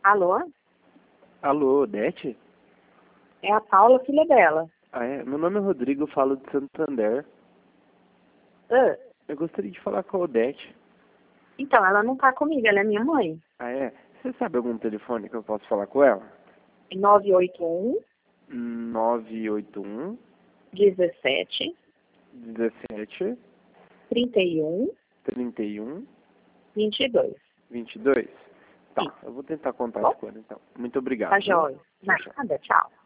Alô? Alô, Odete? É a Paula, filha dela. Ah, é? Meu nome é Rodrigo, eu falo de Santander. Ah, Eu gostaria de falar com a Odete. então, ela não tá comigo, ela é minha mãe. Ah, é? Você sabe algum telefone que eu posso falar com ela? 981 981 17 17 31 31 22. 22. Tá, Sim. eu vou tentar contato Bom, com ela então. Muito obrigado. tá Viu? jóia. Tchau, tchau. Nada, tchau.